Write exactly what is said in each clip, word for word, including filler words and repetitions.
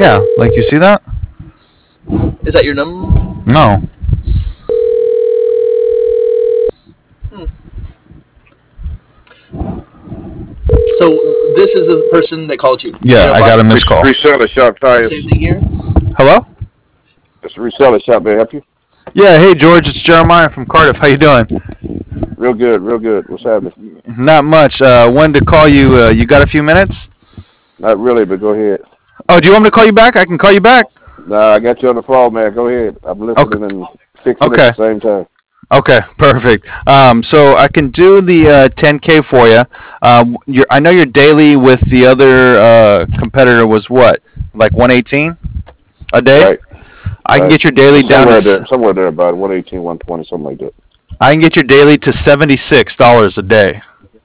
Yeah, like you see that? Is that your number? No. Hmm. So this is the person that called you. Yeah, I got a missed call. Reseller shop tires. Same thing here. Hello? It's a reseller shop. May I help you? Yeah, hey George, it's Jeremiah from Cardiff. How you doing? Real good, real good. What's happening? Not much. Uh, wanted to call you. Uh, you got a few minutes? Not really, but go ahead. Oh, do you want me to call you back? I can call you back. Nah, I got you on the phone, man. Go ahead. I'm listening Okay. and fixing Okay. at the same time. Okay, perfect. Um, so I can do the uh, ten K for you. Um, your, I know your daily with the other uh, competitor was what, like one eighteen a day? Right, I can right. get your daily It's down to. somewhere s- there, somewhere there about one eighteen, one twenty, something like that. I can get your daily to seventy six dollars a day.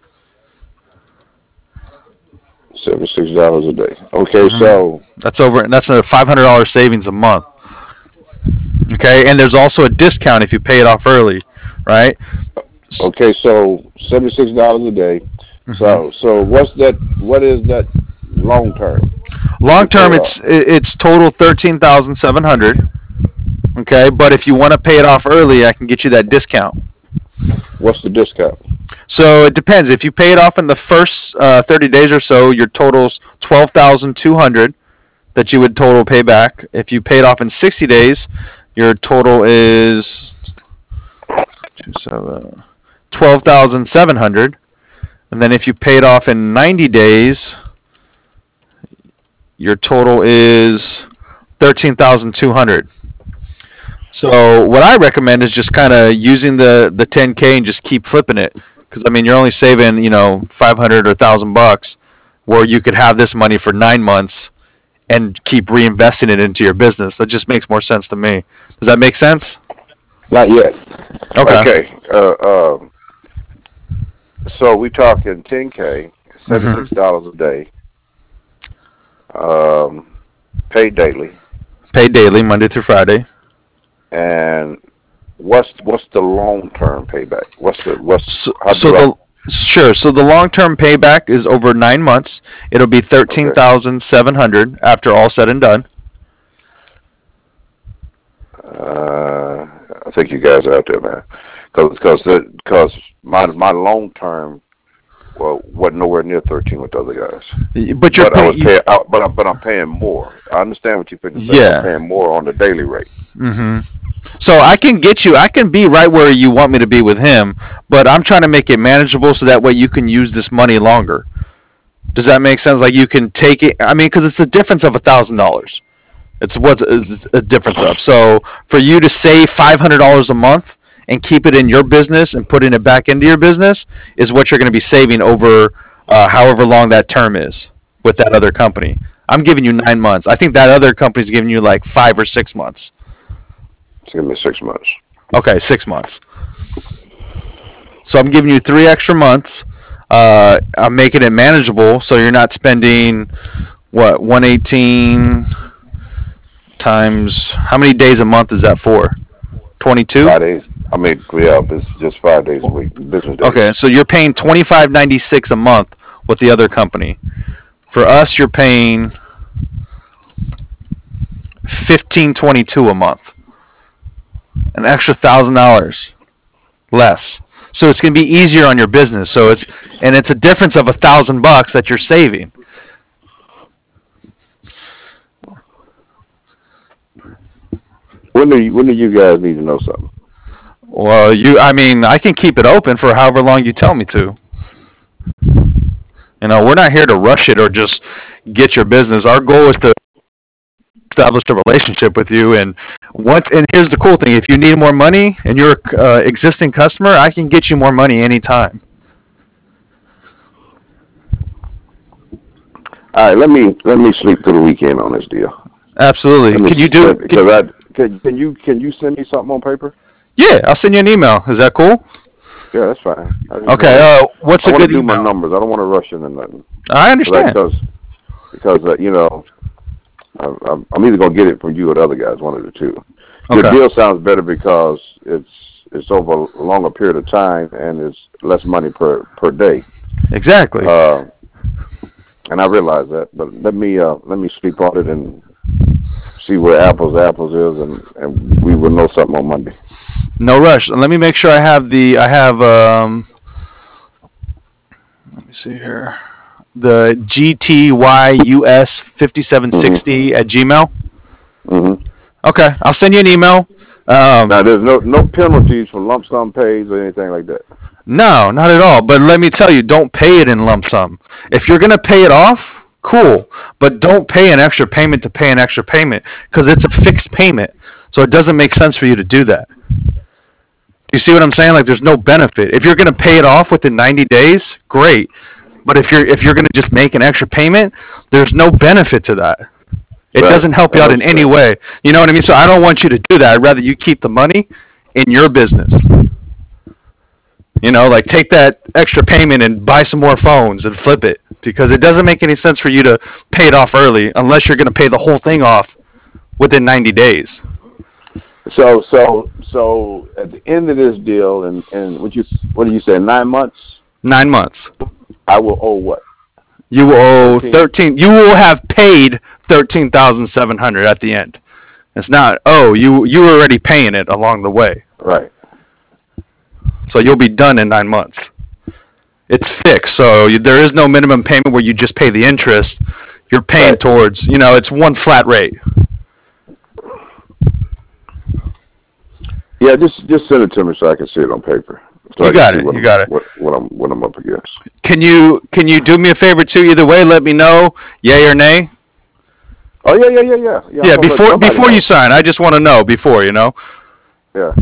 Seventy-six dollars a day. Okay, hmm so That's over. That's a five hundred dollars savings a month. Okay, and there's also a discount if you pay it off early, right? okay, so seventy-six dollars a day. hmm So, so what's that? What is that long term if Long you pay term, it it's off? it's total thirteen thousand seven hundred. Okay, but if you want to pay it off early, I can get you that discount. What's the discount? So it depends. If you pay it off in the first uh, thirty days or so, your total's twelve thousand two hundred that you would total pay back. If you pay it off in sixty days, your total is two seven twelve thousand seven hundred. And then if you pay it off in ninety days, your total is thirteen thousand two hundred. So what I recommend is just kind of using the the ten K and just keep flipping it, because I mean you're only saving you know five hundred or a thousand bucks, where you could have this money for nine months and keep reinvesting it into your business. That just makes more sense to me. Does that make sense? Not yet. Okay. Okay. Uh, uh, so we talking ten K, hmm seventy-six dollars a day, um, paid daily, Pay daily, Monday through Friday. and what's what's the long term payback? What's the what's So, how so do I? the sure. So the long term payback is over nine months. It'll be thirteen Okay. thousand seven hundred after all said and done. Uh, I think you guys are out there, man. Because because because my my long term well wasn't nowhere near thirteen with the other guys. But you're But I was paying. paying out, but I, but I'm paying more. I understand what you're trying to say, but I'm Yeah. paying more on the daily rate. hmm So I can get you. I can be right where you want me to be with him, but I'm trying to make it manageable so that way you can use this money longer. Does that make sense? Like you can take it. I mean, because it's a difference of a thousand dollars. It's what's it's a difference of. So for you to save five hundred dollars a month and keep it in your business and putting it back into your business is what you're going to be saving over uh, however long that term is with that other company. I'm giving you nine months. I think that other company's giving you like five or six months. It's gonna be six months. Okay, six months. So I'm giving you three extra months. Uh, I'm making it manageable, so you're not spending what one eighteen times how many days a month is that for? twenty-two. Five days. I mean, yeah, it's just five days a week, business days. Okay, so you're paying twenty-five ninety-six a month with the other company. For us, you're paying fifteen twenty-two a month, an extra thousand dollars less. So it's going to be easier on your business. So it's and it's a difference of a thousand bucks that you're saving. When do you, when do you guys need to know something? Well, you, I mean, I can keep it open for however long you tell me to. You know, we're not here to rush it or just get your business. Our goal is to establish a relationship with you. And once, and here's the cool thing: if you need more money and you're an uh, existing customer, I can get you more money anytime. All right, let me let me sleep through the weekend on this deal. Absolutely. Let me Can you do? Can, because I can, can you can you send me something on paper? yeah, I'll send you an email. Is that cool? Yeah, that's fine. I just want Okay. to Uh, what's I a want good to do my email? numbers. I don't want to rush into nothing. I Cause understand. because because uh, you know I, I'm I'm either gonna get it from you or the other guys, one of the two. Your Okay. deal sounds better because it's it's over a longer period of time and it's less money per per day. Exactly. Uh, and I realize that, but let me uh, let me sleep on it and see where apples apples is, and, and we will know something on Monday. No rush. Let me make sure I have the. I have. Um, let me see here. The G T Y U S fifty-seven sixty Mm-hmm. at Gmail. Mm-hmm. Okay, I'll send you an email. Um, Now, there's no no penalties for lump sum pays or anything like that. no, not at all. But let me tell you, don't pay it in lump sum. If you're gonna pay it off, cool. But don't pay an extra payment to pay an extra payment because it's a fixed payment. So it doesn't make sense for you to do that. You see what I'm saying? Like, there's no benefit. If you're gonna pay it off within ninety days, great. But if you're if you're gonna just make an extra payment, there's no benefit to that. It Right. doesn't help you I out in any way. You know what I mean? So I don't want you to do that. I'd rather you keep the money in your business. You know, like take that extra payment and buy some more phones and flip it because it doesn't make any sense for you to pay it off early unless you're going to pay the whole thing off within ninety days. So so so at the end of this deal, and and what you what do you say? Nine months. Nine months. I will owe what? You will owe thirteen. thirteen. You will have paid thirteen thousand seven hundred at the end. It's not. Oh, you you were already paying it along the way, Right. so you'll be done in nine months. It's fixed, so you, there is no minimum payment where you just pay the interest. You're paying Right. towards. You know, it's one flat rate. Yeah, just just send it to me so I can see it on paper. So You I can got see it, What you I'm- got it. What, what I'm what I'm up against. Can you can you do me a favor too? Either way, let me know, yay or nay. Oh yeah yeah yeah yeah. Yeah, I'm Yeah, gonna let before somebody before know. you sign, I just want to know before you know. Yeah.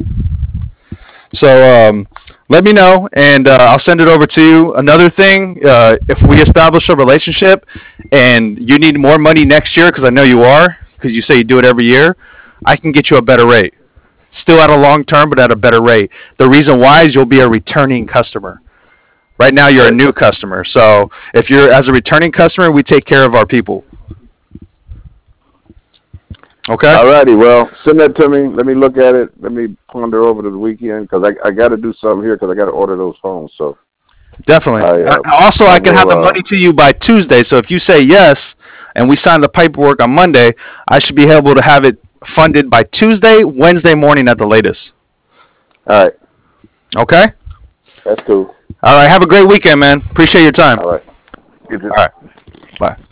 So um, let me know, and uh, I'll send it over to you. Another thing, uh, if we establish a relationship, and you need more money next year, because I know you are, because you say you do it every year, I can get you a better rate. Still at a long term, but at a better rate. The reason why is you'll be a returning customer. Right now, you're a new customer. So if you're as a returning customer, we take care of our people. Okay. Alrighty, well, send that to me. Let me look at it. Let me ponder over the weekend because I, I got to do something here because I got to order those phones. So Definitely. I, uh, Uh, also, I I can have will, the uh, money to you by Tuesday. So if you say yes, and we sign the paperwork on Monday, I should be able to have it funded by Tuesday, Wednesday morning at the latest. all right, Okay. that's cool. All right. Have a great weekend, man. Appreciate your time. All right, you too. All right. Bye.